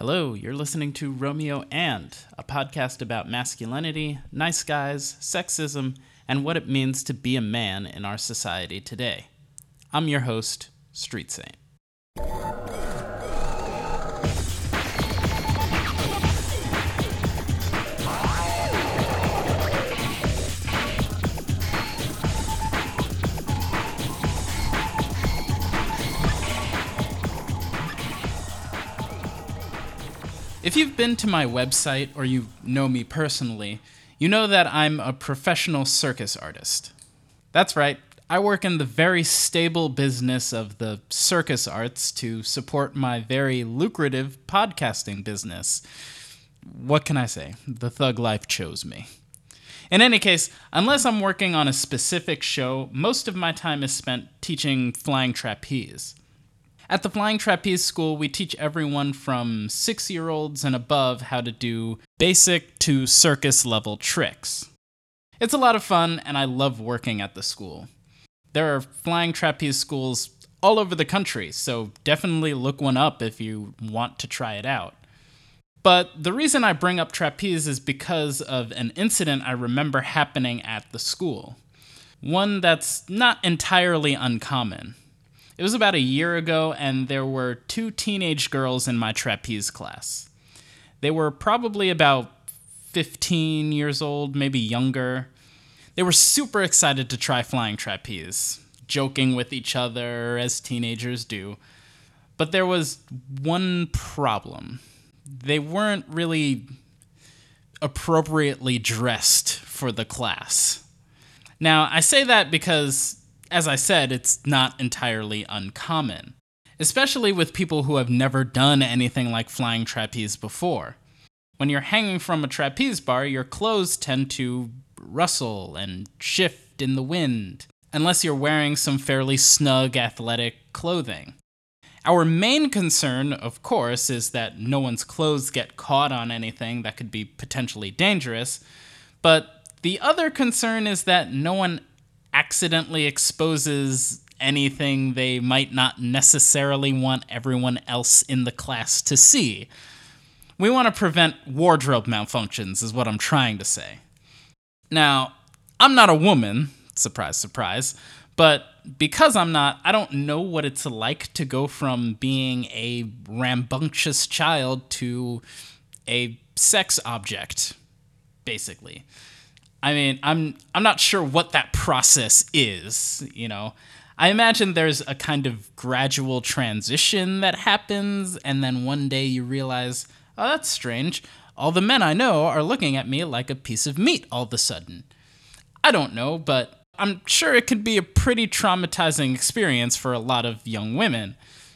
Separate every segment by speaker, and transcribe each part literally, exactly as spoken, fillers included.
Speaker 1: Hello, you're listening to Romeo and, a podcast about masculinity, nice guys, sexism, and what it means to be a man in our society today. I'm your host, Street Saint. If you've been to my website or you know me personally, you know that I'm a professional circus artist. That's right, I work in the very stable business of the circus arts to support my very lucrative podcasting business. What can I say? The thug life chose me. In any case, unless I'm working on a specific show, most of my time is spent teaching flying trapeze. At the Flying Trapeze School, we teach everyone from six-year-olds and above how to do basic to circus-level tricks. It's a lot of fun, and I love working at the school. There are flying trapeze schools all over the country, so definitely look one up if you want to try it out. But the reason I bring up trapeze is because of an incident I remember happening at the school. One that's not entirely uncommon. It was about a year ago, and there were two teenage girls in my trapeze class. They were probably about fifteen years old, maybe younger. They were super excited to try flying trapeze, joking with each other as teenagers do. But there was one problem. They weren't really appropriately dressed for the class. Now, I say that because, as I said, it's not entirely uncommon, especially with people who have never done anything like flying trapeze before. When you're hanging from a trapeze bar, your clothes tend to rustle and shift in the wind, unless you're wearing some fairly snug athletic clothing. Our main concern, of course, is that no one's clothes get caught on anything that could be potentially dangerous, but the other concern is that no one accidentally exposes anything they might not necessarily want everyone else in the class to see. We want to prevent wardrobe malfunctions, is what I'm trying to say. Now, I'm not a woman, surprise, surprise, but because I'm not, I don't know what it's like to go from being a rambunctious child to a sex object, basically. I mean, I'm I'm not sure what that process is, you know. I imagine there's a kind of gradual transition that happens, and then one day you realize, oh, that's strange. All the men I know are looking at me like a piece of meat all of a sudden. I don't know, but I'm sure it could be a pretty traumatizing experience for a lot of young women.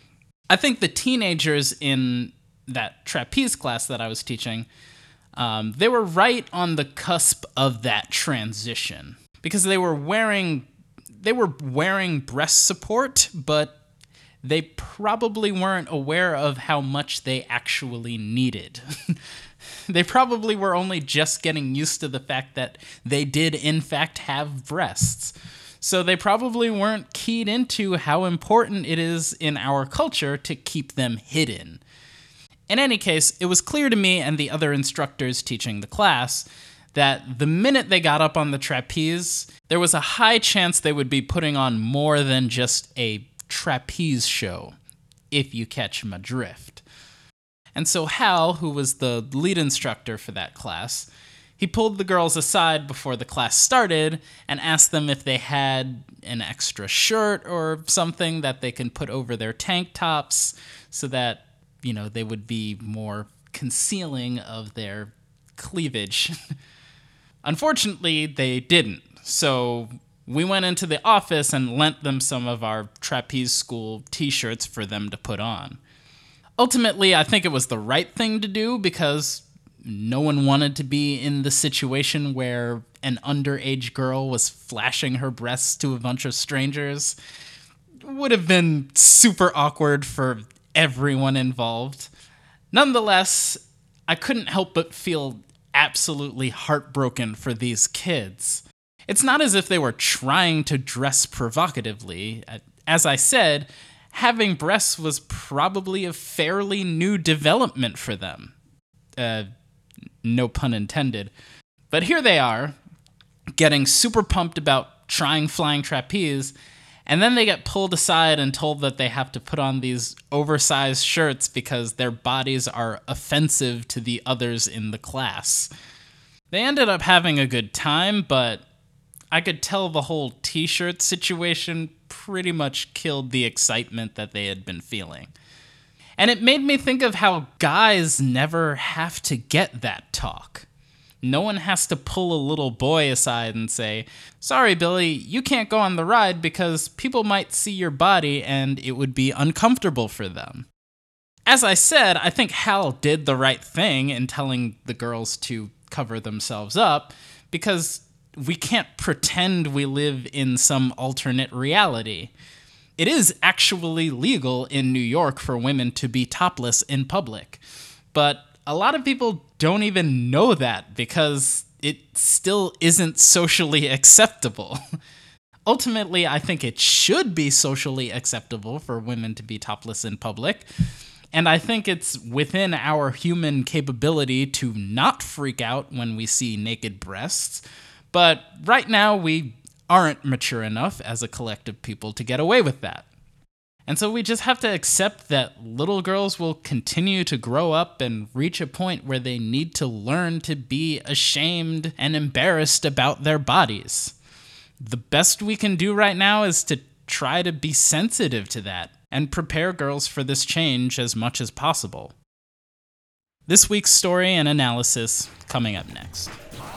Speaker 1: I think the teenagers in that trapeze class that I was teaching, Um, they were right on the cusp of that transition because they were wearing they were wearing breast support, but they probably weren't aware of how much they actually needed. They probably were only just getting used to the fact that they did in fact have breasts. So they probably weren't keyed into how important it is in our culture to keep them hidden. In any case, it was clear to me and the other instructors teaching the class that the minute they got up on the trapeze, there was a high chance they would be putting on more than just a trapeze show, if you catch my drift. And so Hal, who was the lead instructor for that class, he pulled the girls aside before the class started and asked them if they had an extra shirt or something that they can put over their tank tops so that, you know, they would be more concealing of their cleavage. Unfortunately, they didn't. So we went into the office and lent them some of our trapeze school t-shirts for them to put on. Ultimately, I think it was the right thing to do because no one wanted to be in the situation where an underage girl was flashing her breasts to a bunch of strangers. It would have been super awkward for everyone involved. Nonetheless, I couldn't help but feel absolutely heartbroken for these kids. It's not as if they were trying to dress provocatively. As I said, having breasts was probably a fairly new development for them. Uh, no pun intended. But here they are, getting super pumped about trying flying trapeze, and then they get pulled aside and told that they have to put on these oversized shirts because their bodies are offensive to the others in the class. They ended up having a good time, but I could tell the whole t-shirt situation pretty much killed the excitement that they had been feeling. And it made me think of how guys never have to get that talk. No one has to pull a little boy aside and say, "Sorry, Billy, you can't go on the ride because people might see your body and it would be uncomfortable for them." As I said, I think Hal did the right thing in telling the girls to cover themselves up because we can't pretend we live in some alternate reality. It is actually legal in New York for women to be topless in public, but a lot of people don't even know that because it still isn't socially acceptable. Ultimately, I think it should be socially acceptable for women to be topless in public, and I think it's within our human capability to not freak out when we see naked breasts, but right now we aren't mature enough as a collective people to get away with that. And so we just have to accept that little girls will continue to grow up and reach a point where they need to learn to be ashamed and embarrassed about their bodies. The best we can do right now is to try to be sensitive to that and prepare girls for this change as much as possible. This week's story and analysis coming up next.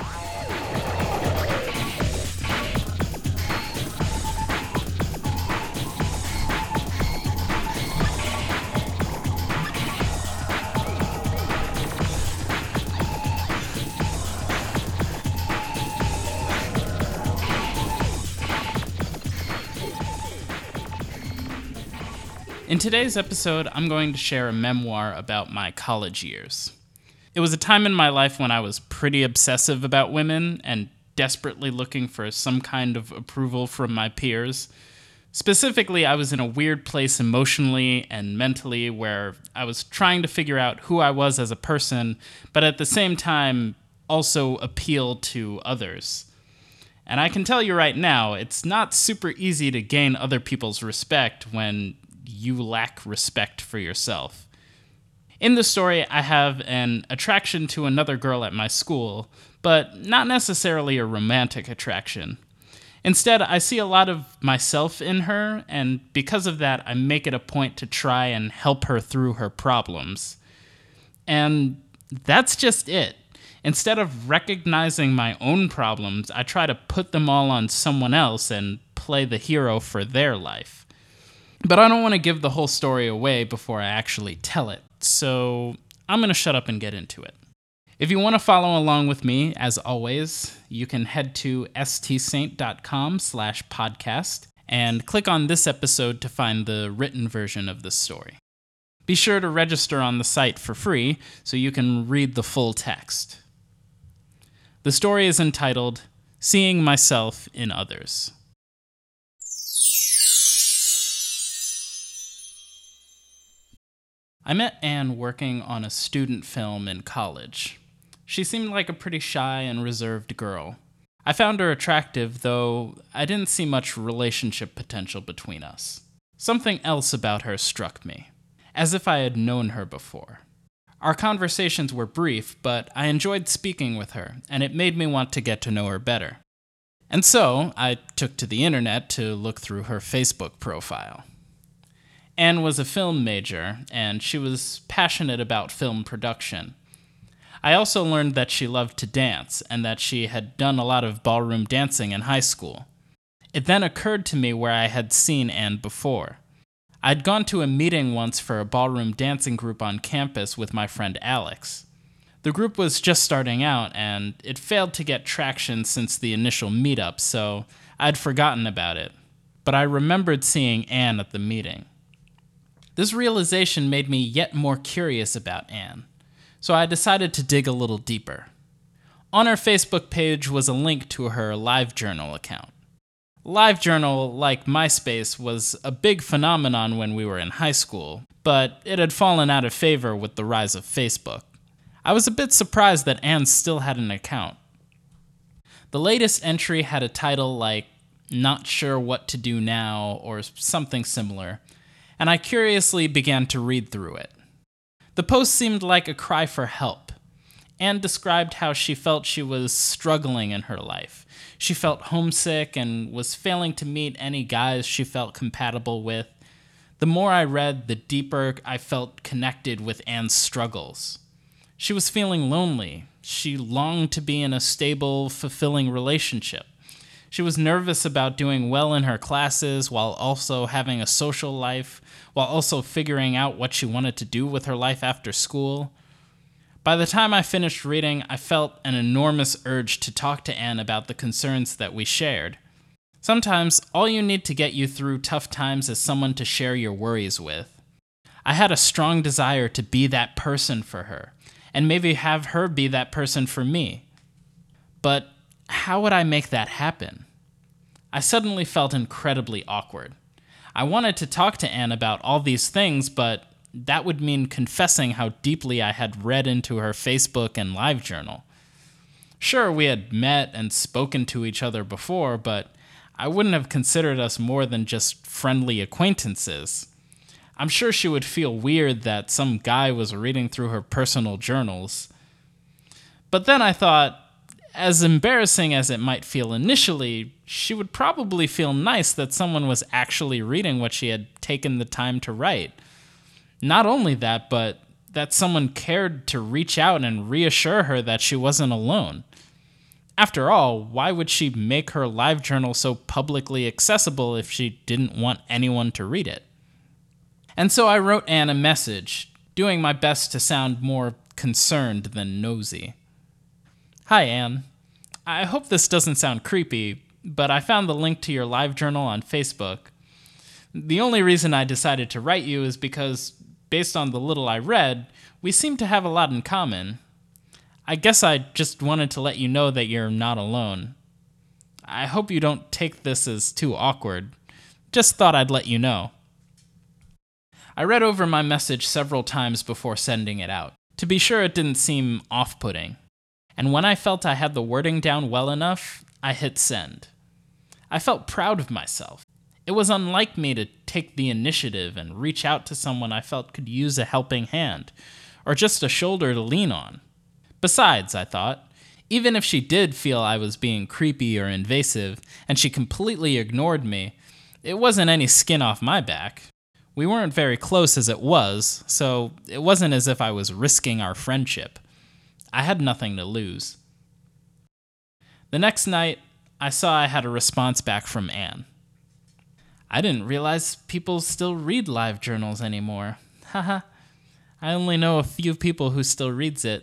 Speaker 1: In today's episode, I'm going to share a memoir about my college years. It was a time in my life when I was pretty obsessive about women and desperately looking for some kind of approval from my peers. Specifically, I was in a weird place emotionally and mentally where I was trying to figure out who I was as a person, but at the same time, also appeal to others. And I can tell you right now, it's not super easy to gain other people's respect when you lack respect for yourself. In the story, I have an attraction to another girl at my school, but not necessarily a romantic attraction. Instead, I see a lot of myself in her, and because of that, I make it a point to try and help her through her problems. And that's just it. Instead of recognizing my own problems, I try to put them all on someone else and play the hero for their life. But I don't want to give the whole story away before I actually tell it, so I'm going to shut up and get into it. If you want to follow along with me, as always, you can head to stsaint.com slash podcast and click on this episode to find the written version of this story. Be sure to register on the site for free so you can read the full text. The story is entitled, Seeing Myself in Others. I met Anne working on a student film in college. She seemed like a pretty shy and reserved girl. I found her attractive, though I didn't see much relationship potential between us. Something else about her struck me, as if I had known her before. Our conversations were brief, but I enjoyed speaking with her, and it made me want to get to know her better. And so, I took to the internet to look through her Facebook profile. Anne was a film major, and she was passionate about film production. I also learned that she loved to dance, and that she had done a lot of ballroom dancing in high school. It then occurred to me where I had seen Anne before. I'd gone to a meeting once for a ballroom dancing group on campus with my friend Alex. The group was just starting out, and it failed to get traction since the initial meetup, so I'd forgotten about it. But I remembered seeing Anne at the meeting. This realization made me yet more curious about Anne, so I decided to dig a little deeper. On her Facebook page was a link to her LiveJournal account. LiveJournal, like MySpace, was a big phenomenon when we were in high school, but it had fallen out of favor with the rise of Facebook. I was a bit surprised that Anne still had an account. The latest entry had a title like, "Not Sure What to Do Now," or something similar, and I curiously began to read through it. The post seemed like a cry for help. Anne described how she felt she was struggling in her life. She felt homesick and was failing to meet any guys she felt compatible with. The more I read, the deeper I felt connected with Anne's struggles. She was feeling lonely. She longed to be in a stable, fulfilling relationship. She was nervous about doing well in her classes while also having a social life, while also figuring out what she wanted to do with her life after school. By the time I finished reading, I felt an enormous urge to talk to Anne about the concerns that we shared. Sometimes, all you need to get you through tough times is someone to share your worries with. I had a strong desire to be that person for her, and maybe have her be that person for me. But how would I make that happen? I suddenly felt incredibly awkward. I wanted to talk to Anne about all these things, but that would mean confessing how deeply I had read into her Facebook and LiveJournal. Sure, we had met and spoken to each other before, but I wouldn't have considered us more than just friendly acquaintances. I'm sure she would feel weird that some guy was reading through her personal journals. But then I thought, as embarrassing as it might feel initially, she would probably feel nice that someone was actually reading what she had taken the time to write. Not only that, but that someone cared to reach out and reassure her that she wasn't alone. After all, why would she make her LiveJournal so publicly accessible if she didn't want anyone to read it? And so I wrote Anne a message, doing my best to sound more concerned than nosy. "Hi, Anne. I hope this doesn't sound creepy, but I found the link to your LiveJournal on Facebook. The only reason I decided to write you is because, based on the little I read, we seem to have a lot in common. I guess I just wanted to let you know that you're not alone. I hope you don't take this as too awkward. Just thought I'd let you know." I read over my message several times before sending it out, to be sure it didn't seem off-putting. And when I felt I had the wording down well enough, I hit send. I felt proud of myself. It was unlike me to take the initiative and reach out to someone I felt could use a helping hand, or just a shoulder to lean on. Besides, I thought, even if she did feel I was being creepy or invasive, and she completely ignored me, it wasn't any skin off my back. We weren't very close as it was, so it wasn't as if I was risking our friendship. I had nothing to lose. The next night, I saw I had a response back from Anne. "I didn't realize people still read LiveJournals anymore. Haha. I only know a few people who still reads it."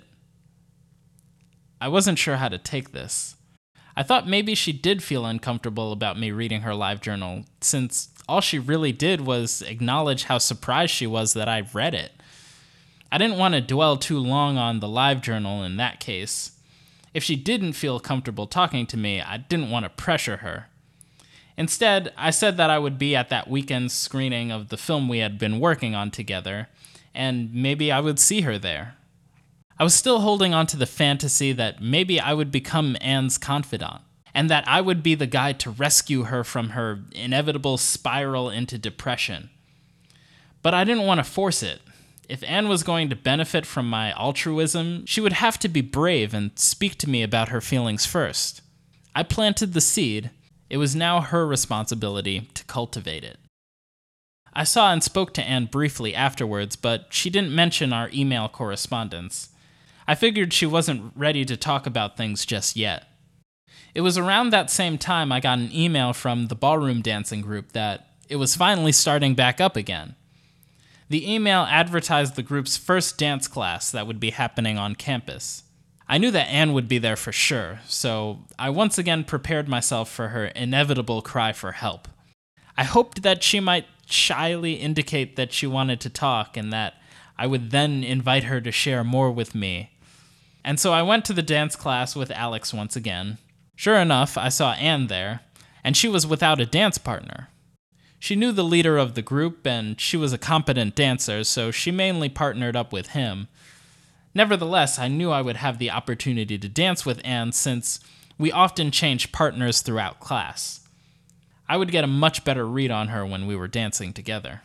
Speaker 1: I wasn't sure how to take this. I thought maybe she did feel uncomfortable about me reading her LiveJournal, since all she really did was acknowledge how surprised she was that I read it. I didn't want to dwell too long on the LiveJournal in that case. If she didn't feel comfortable talking to me, I didn't want to pressure her. Instead, I said that I would be at that weekend's screening of the film we had been working on together, and maybe I would see her there. I was still holding on to the fantasy that maybe I would become Anne's confidant, and that I would be the guy to rescue her from her inevitable spiral into depression. But I didn't want to force it. If Anne was going to benefit from my altruism, she would have to be brave and speak to me about her feelings first. I planted the seed. It was now her responsibility to cultivate it. I saw and spoke to Anne briefly afterwards, but she didn't mention our email correspondence. I figured she wasn't ready to talk about things just yet. It was around that same time I got an email from the ballroom dancing group that it was finally starting back up again. The email advertised the group's first dance class that would be happening on campus. I knew that Anne would be there for sure, so I once again prepared myself for her inevitable cry for help. I hoped that she might shyly indicate that she wanted to talk and that I would then invite her to share more with me. And so I went to the dance class with Alex once again. Sure enough, I saw Anne there, and she was without a dance partner. She knew the leader of the group, and she was a competent dancer, so she mainly partnered up with him. Nevertheless, I knew I would have the opportunity to dance with Anne since we often changed partners throughout class. I would get a much better read on her when we were dancing together.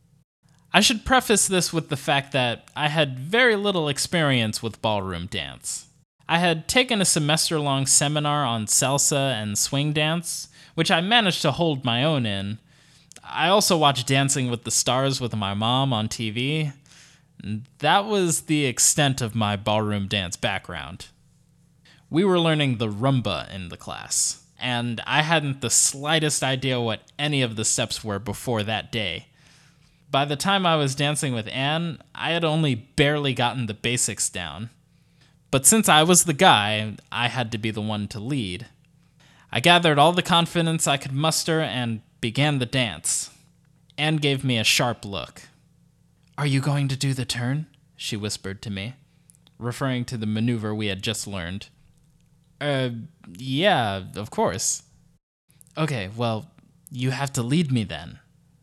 Speaker 1: I should preface this with the fact that I had very little experience with ballroom dance. I had taken a semester-long seminar on salsa and swing dance, which I managed to hold my own in. I also watched Dancing with the Stars with my mom on T V. That was the extent of my ballroom dance background. We were learning the rumba in the class, and I hadn't the slightest idea what any of the steps were before that day. By the time I was dancing with Anne, I had only barely gotten the basics down. But since I was the guy, I had to be the one to lead. I gathered all the confidence I could muster and began the dance. Anne gave me a sharp look. "Are you going to do the turn?" she whispered to me, referring to the maneuver we had just learned. Uh, yeah, of course. Okay, well, you have to lead me then.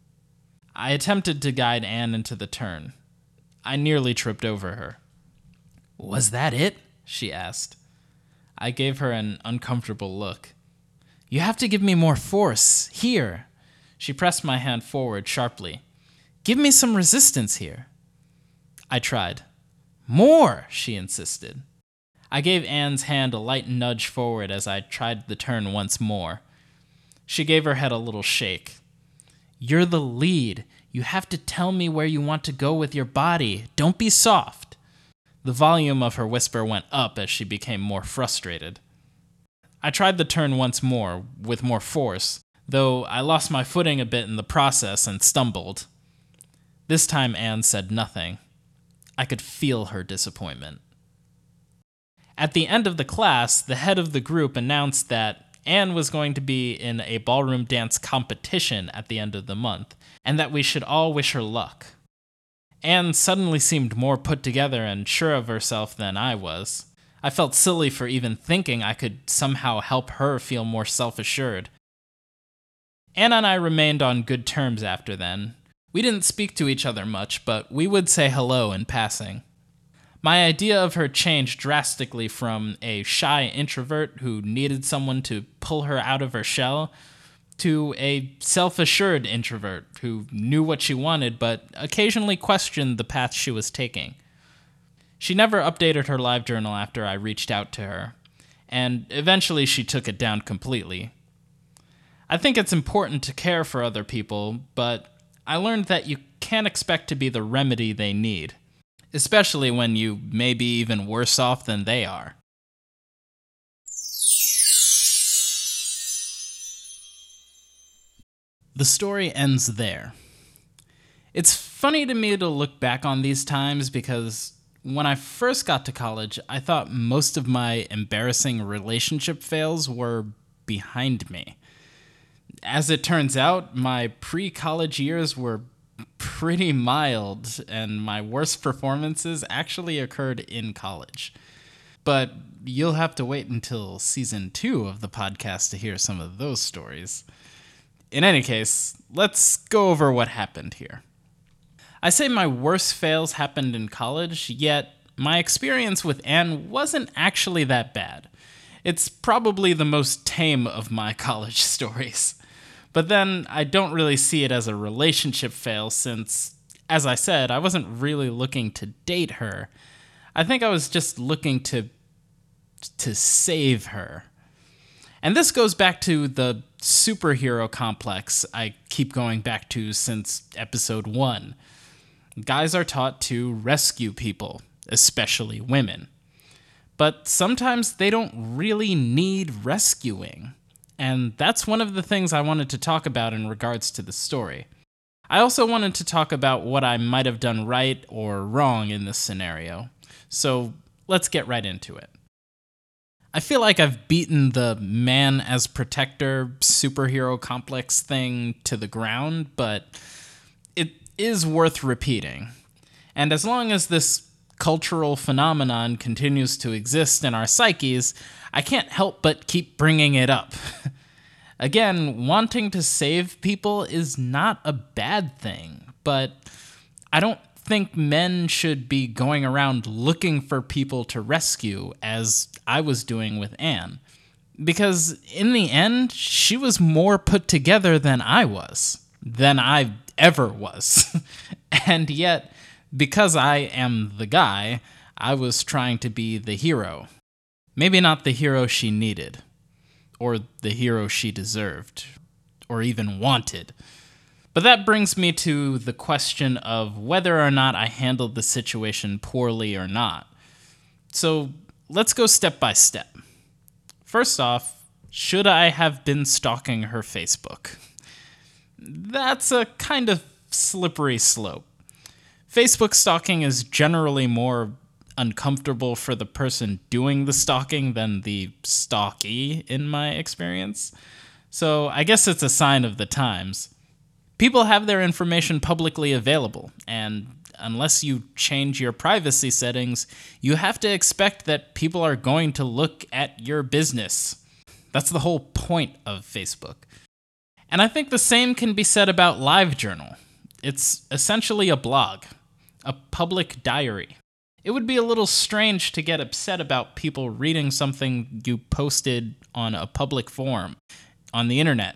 Speaker 1: I attempted to guide Anne into the turn. I nearly tripped over her. "Was that it?" she asked. I gave her an uncomfortable look. "You have to give me more force. Here." She pressed my hand forward sharply. "Give me some resistance here." I tried. "More," she insisted. I gave Anne's hand a light nudge forward as I tried the turn once more. She gave her head a little shake. "You're the lead. You have to tell me where you want to go with your body. Don't be soft." The volume of her whisper went up as she became more frustrated. I tried the turn once more, with more force, though I lost my footing a bit in the process and stumbled. This time Anne said nothing. I could feel her disappointment. At the end of the class, the head of the group announced that Anne was going to be in a ballroom dance competition at the end of the month, and that we should all wish her luck. Anne suddenly seemed more put together and sure of herself than I was. I felt silly for even thinking I could somehow help her feel more self-assured. Anne and I remained on good terms after then. We didn't speak to each other much, but we would say hello in passing. My idea of her changed drastically from a shy introvert who needed someone to pull her out of her shell to a self-assured introvert who knew what she wanted but occasionally questioned the path she was taking. She never updated her live journal after I reached out to her, and eventually she took it down completely. I think it's important to care for other people, but I learned that you can't expect to be the remedy they need, especially when you may be even worse off than they are. The story ends there. It's funny to me to look back on these times because when I first got to college, I thought most of my embarrassing relationship fails were behind me. As it turns out, my pre-college years were pretty mild, and my worst performances actually occurred in college. But you'll have to wait until season two of the podcast to hear some of those stories. In any case, let's go over what happened here. I say my worst fails happened in college, yet my experience with Anne wasn't actually that bad. It's probably the most tame of my college stories. But then I don't really see it as a relationship fail since, as I said, I wasn't really looking to date her. I think I was just looking to to save her. And this goes back to the superhero complex I keep going back to since episode one. Guys are taught to rescue people, especially women. But sometimes they don't really need rescuing. And that's one of the things I wanted to talk about in regards to the story. I also wanted to talk about what I might have done right or wrong in this scenario. So let's get right into it. I feel like I've beaten the man as protector superhero complex thing to the ground, but it is worth repeating. And as long as this cultural phenomenon continues to exist in our psyches, I can't help but keep bringing it up. Again, wanting to save people is not a bad thing, but I don't think men should be going around looking for people to rescue as I was doing with Anne. Because in the end, she was more put together than I was, than I ever was. And yet, because I am the guy, I was trying to be the hero. Maybe not the hero she needed, or the hero she deserved, or even wanted. But that brings me to the question of whether or not I handled the situation poorly or not. So let's go step by step. First off, should I have been stalking her Facebook? That's a kind of slippery slope. Facebook stalking is generally more uncomfortable for the person doing the stalking than the stalkee, in my experience. So I guess it's a sign of the times. People have their information publicly available, and unless you change your privacy settings, you have to expect that people are going to look at your business. That's the whole point of Facebook. And I think the same can be said about LiveJournal. It's essentially a blog, a public diary. It would be a little strange to get upset about people reading something you posted on a public forum on the internet.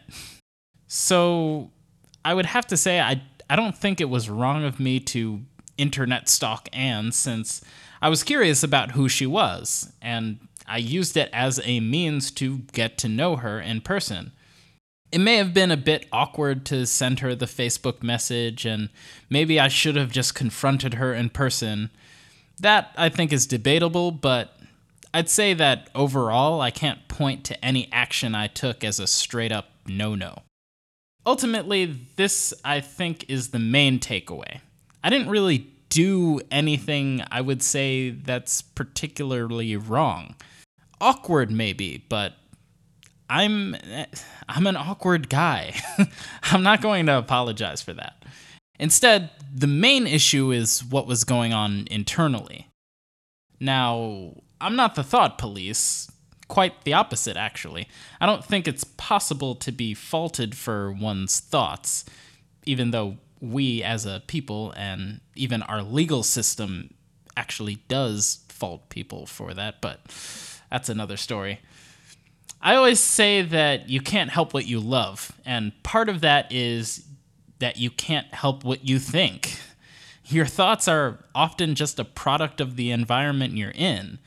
Speaker 1: So I would have to say I, I don't think it was wrong of me to internet stalk Anne, since I was curious about who she was, and I used it as a means to get to know her in person. It may have been a bit awkward to send her the Facebook message, and maybe I should have just confronted her in person. That, I think, is debatable, but I'd say that overall I can't point to any action I took as a straight-up no-no. Ultimately, this, I think, is the main takeaway. I didn't really do anything I would say that's particularly wrong. Awkward, maybe, but I'm I'm an awkward guy. I'm not going to apologize for that. Instead, the main issue is what was going on internally. Now, I'm not the thought police. Quite the opposite, actually. I don't think it's possible to be faulted for one's thoughts, even though we as a people and even our legal system actually does fault people for that, but that's another story. I always say that you can't help what you love, and part of that is that you can't help what you think. Your thoughts are often just a product of the environment you're in.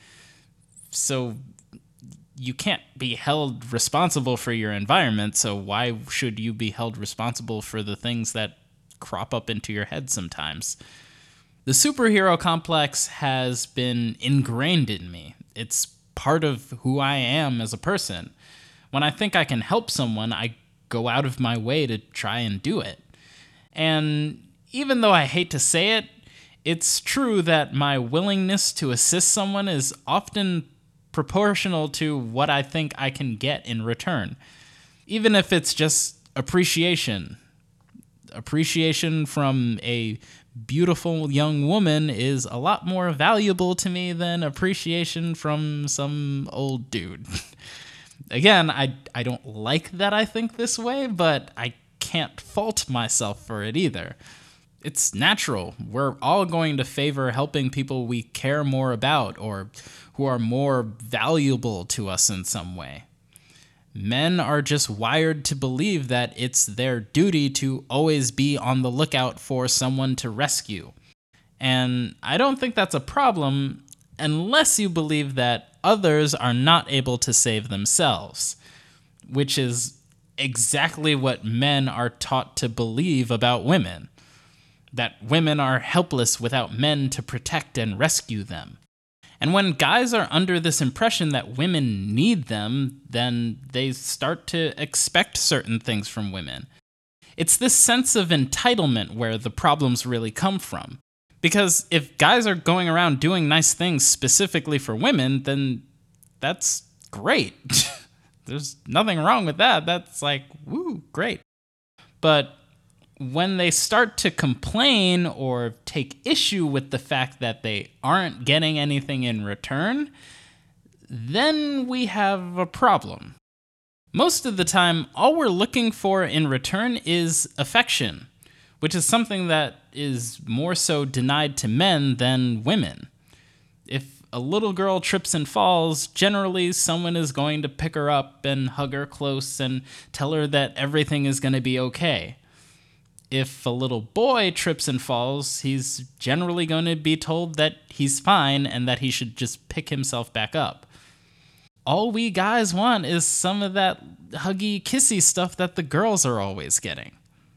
Speaker 1: So you can't be held responsible for your environment, so why should you be held responsible for the things that crop up into your head sometimes? The superhero complex has been ingrained in me. It's part of who I am as a person. When I think I can help someone, I go out of my way to try and do it. And even though I hate to say it, it's true that my willingness to assist someone is often proportional to what I think I can get in return. Even if it's just appreciation. Appreciation from a beautiful young woman is a lot more valuable to me than appreciation from some old dude. Again, I, I don't like that I think this way, but I can't fault myself for it either. It's natural. We're all going to favor helping people we care more about or who are more valuable to us in some way. Men are just wired to believe that it's their duty to always be on the lookout for someone to rescue. And I don't think that's a problem unless you believe that others are not able to save themselves, which is exactly what men are taught to believe about women. That women are helpless without men to protect and rescue them. And when guys are under this impression that women need them, then they start to expect certain things from women. It's this sense of entitlement where the problems really come from. Because if guys are going around doing nice things specifically for women, then that's great. There's nothing wrong with that. That's like, woo, great. But when they start to complain or take issue with the fact that they aren't getting anything in return, then we have a problem. Most of the time, all we're looking for in return is affection, which is something that is more so denied to men than women. If a little girl trips and falls, generally someone is going to pick her up and hug her close and tell her that everything is going to be okay. If a little boy trips and falls, he's generally going to be told that he's fine and that he should just pick himself back up. All we guys want is some of that huggy, kissy stuff that the girls are always getting.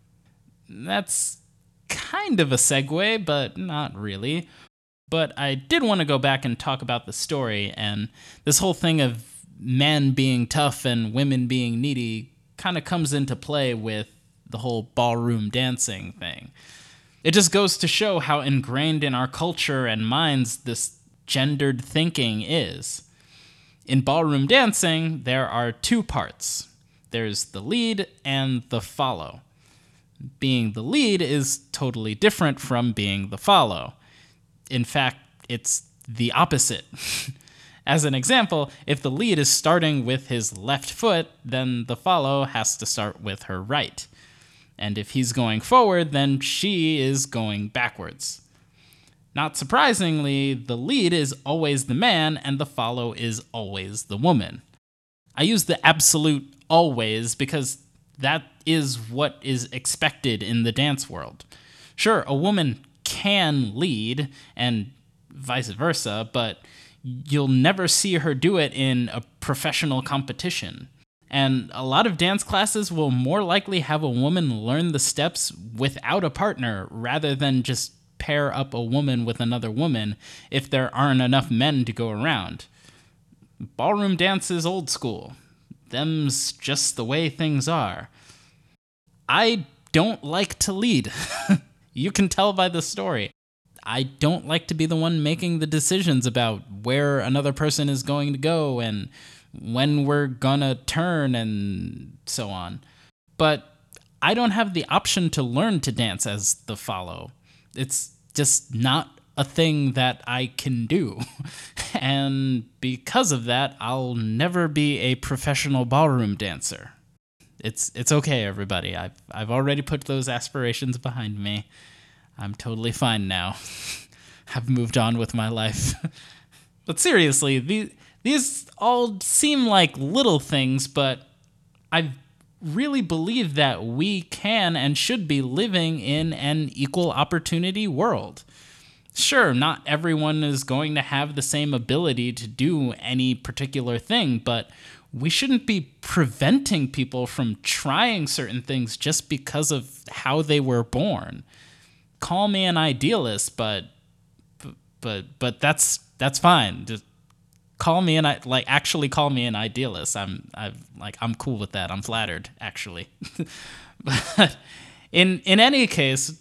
Speaker 1: That's kind of a segue, but not really. But I did want to go back and talk about the story, and this whole thing of men being tough and women being needy kind of comes into play with the whole ballroom dancing thing. It just goes to show how ingrained in our culture and minds this gendered thinking is. In ballroom dancing, there are two parts. There's the lead and the follow. Being the lead is totally different from being the follow. In fact, it's the opposite. As an example, if the lead is starting with his left foot, then the follow has to start with her right. And if he's going forward, then she is going backwards. Not surprisingly, the lead is always the man and the follow is always the woman. I use the absolute always because that is what is expected in the dance world. Sure, a woman can lead and vice versa, but you'll never see her do it in a professional competition. And a lot of dance classes will more likely have a woman learn the steps without a partner rather than just pair up a woman with another woman if there aren't enough men to go around. Ballroom dance is old school. Them's just the way things are. I don't like to lead. You can tell by the story. I don't like to be the one making the decisions about where another person is going to go and when we're gonna turn and so on. But I don't have the option to learn to dance as the follow. It's just not a thing that I can do. And because of that, I'll never be a professional ballroom dancer. It's it's okay, everybody. I've I've already put those aspirations behind me. I'm totally fine now. I've moved on with my life. But seriously, these these all seem like little things, but I really believe that we can and should be living in an equal opportunity world. Sure, not everyone is going to have the same ability to do any particular thing, but we shouldn't be preventing people from trying certain things just because of how they were born. Call me an idealist, but but but that's that's fine. Just call me an like actually call me an idealist. I'm I've like I'm cool with that. I'm flattered, actually. But in in any case,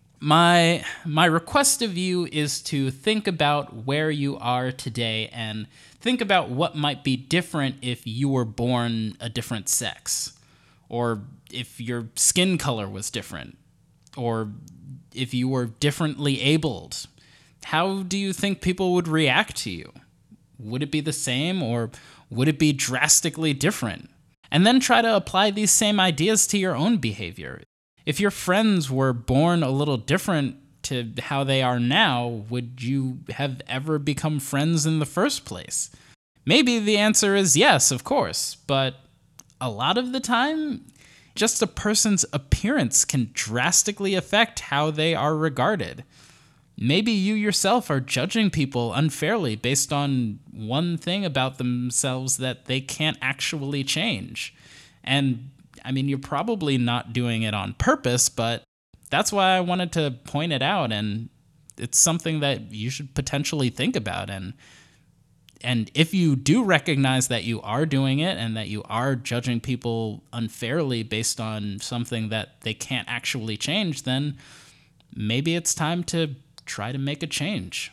Speaker 1: my my request of you is to think about where you are today and think about what might be different if you were born a different sex, or if your skin color was different, or if you were differently abled. How do you think people would react to you? Would it be the same, or would it be drastically different? And then try to apply these same ideas to your own behavior. If your friends were born a little different to how they are now, would you have ever become friends in the first place? Maybe the answer is yes, of course, but a lot of the time, just a person's appearance can drastically affect how they are regarded. Maybe you yourself are judging people unfairly based on one thing about themselves that they can't actually change. And, I mean, you're probably not doing it on purpose, but that's why I wanted to point it out, and it's something that you should potentially think about. And and if you do recognize that you are doing it and that you are judging people unfairly based on something that they can't actually change, then maybe it's time to try to make a change.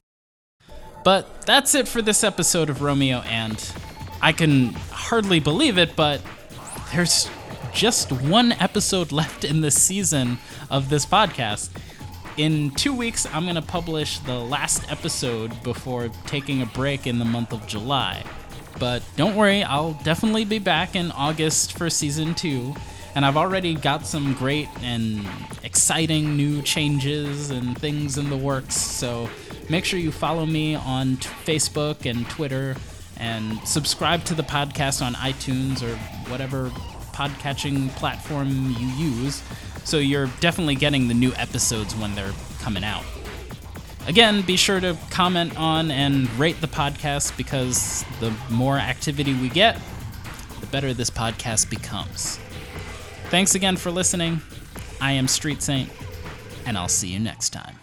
Speaker 1: But that's it for this episode of Romeo and. I can hardly believe it, but there's just one episode left in the season of this podcast. In two weeks, I'm going to publish the last episode before taking a break in the month of July. but don't worry, I'll definitely be back in August for season two. And I've already got some great and exciting new changes and things in the works, so make sure you follow me on t- Facebook and Twitter, and subscribe to the podcast on iTunes or whatever podcatching platform you use, so you're definitely getting the new episodes when they're coming out. Again, be sure to comment on and rate the podcast, because the more activity we get, the better this podcast becomes. Thanks again for listening. I am Street Saint, and I'll see you next time.